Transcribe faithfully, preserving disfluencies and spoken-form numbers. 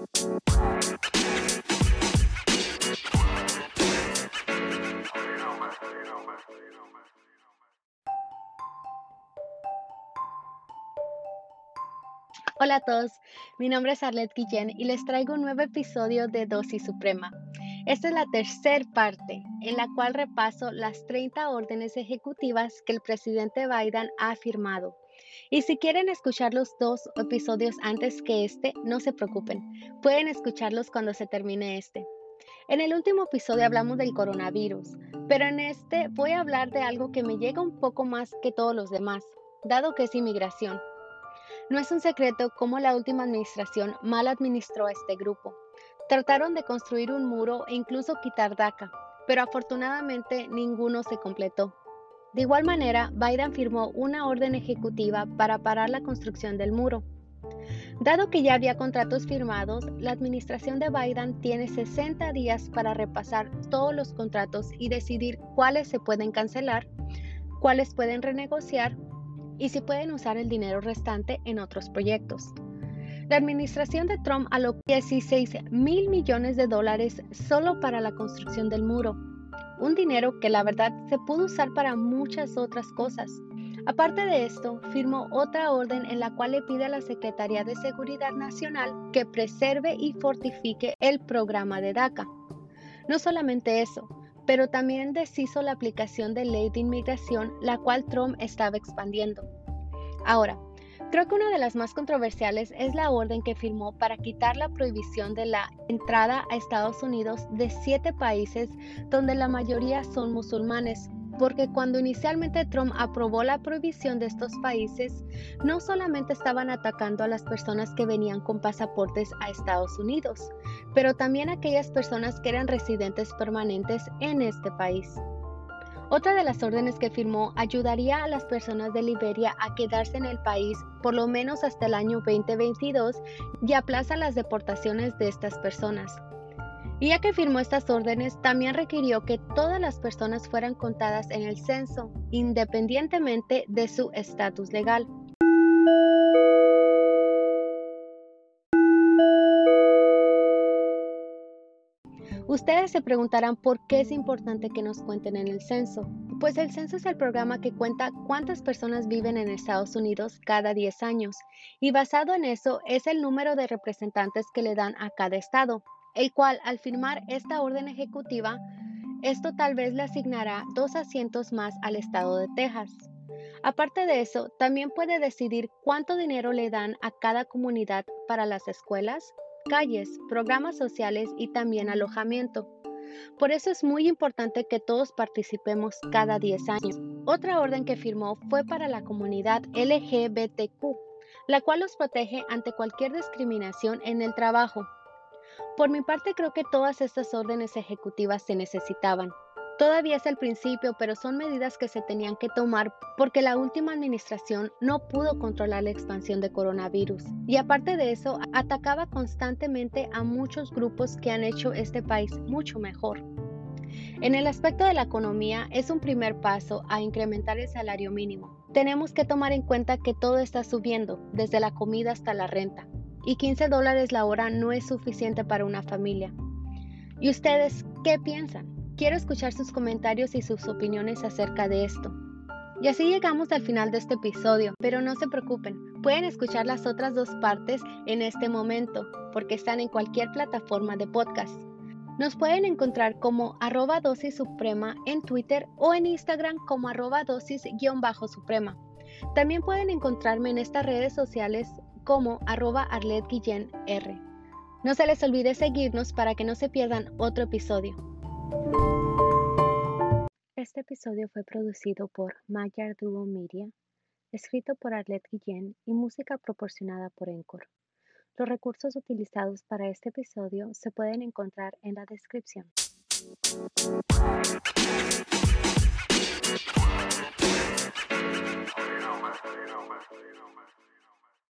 Hola a todos, mi nombre es Arlette Guillén y les traigo un nuevo episodio de Dosis Suprema. Esta es la tercera parte en la cual repaso las treinta órdenes ejecutivas que el presidente Biden ha firmado. Y si quieren escuchar los dos episodios antes que este, no se preocupen, pueden escucharlos cuando se termine este. En el último episodio hablamos del coronavirus, pero en este voy a hablar de algo que me llega un poco más que todos los demás, dado que es inmigración. No es un secreto cómo la última administración mal administró a este grupo. Trataron de construir un muro e incluso quitar DACA, pero afortunadamente ninguno se completó. De igual manera, Biden firmó una orden ejecutiva para parar la construcción del muro. Dado que ya había contratos firmados, la administración de Biden tiene sesenta días para repasar todos los contratos y decidir cuáles se pueden cancelar, cuáles pueden renegociar y si pueden usar el dinero restante en otros proyectos. La administración de Trump alocó dieciséis mil millones de dólares solo para la construcción del muro, un dinero que la verdad se pudo usar para muchas otras cosas. Aparte de esto, firmó otra orden en la cual le pide a la Secretaría de Seguridad Nacional que preserve y fortifique el programa de DACA. No solamente eso, pero también deshizo la aplicación de ley de inmigración, la cual Trump estaba expandiendo. Ahora, creo que una de las más controversiales es la orden que firmó para quitar la prohibición de la entrada a Estados Unidos de siete países donde la mayoría son musulmanes, porque cuando inicialmente Trump aprobó la prohibición de estos países, no solamente estaban atacando a las personas que venían con pasaportes a Estados Unidos, pero también a aquellas personas que eran residentes permanentes en este país. Otra de las órdenes que firmó ayudaría a las personas de Liberia a quedarse en el país por lo menos hasta el año veinte veintidós y aplaza las deportaciones de estas personas. Y ya que firmó estas órdenes, también requirió que todas las personas fueran contadas en el censo, independientemente de su estatus legal. Ustedes se preguntarán por qué es importante que nos cuenten en el censo. Pues el censo es el programa que cuenta cuántas personas viven en Estados Unidos cada diez años, y basado en eso es el número de representantes que le dan a cada estado, el cual al firmar esta orden ejecutiva, esto tal vez le asignará dos asientos más al estado de Texas. Aparte de eso, también puede decidir cuánto dinero le dan a cada comunidad para las escuelas, calles, programas sociales y también alojamiento. Por eso es muy importante que todos participemos cada diez años. Otra orden que firmó fue para la comunidad L G B T Q, la cual los protege ante cualquier discriminación en el trabajo. Por mi parte, creo que todas estas órdenes ejecutivas se necesitaban. Todavía es el principio, pero son medidas que se tenían que tomar porque la última administración no pudo controlar la expansión de coronavirus. Y aparte de eso, atacaba constantemente a muchos grupos que han hecho este país mucho mejor. En el aspecto de la economía, es un primer paso a incrementar el salario mínimo. Tenemos que tomar en cuenta que todo está subiendo, desde la comida hasta la renta, y quince dólares la hora no es suficiente para una familia. ¿Y ustedes qué piensan? Quiero escuchar sus comentarios y sus opiniones acerca de esto. Y así llegamos al final de este episodio, pero no se preocupen, pueden escuchar las otras dos partes en este momento, porque están en cualquier plataforma de podcast. Nos pueden encontrar como arroba dosis suprema en Twitter o en Instagram como arroba dosis-suprema. También pueden encontrarme en estas redes sociales como arroba Arlette Guillén R. No se les olvide seguirnos para que no se pierdan otro episodio. Este episodio fue producido por Mayar Duo Media, escrito por Arlette Guillén y música proporcionada por Encore. Los recursos utilizados para este episodio se pueden encontrar en la descripción.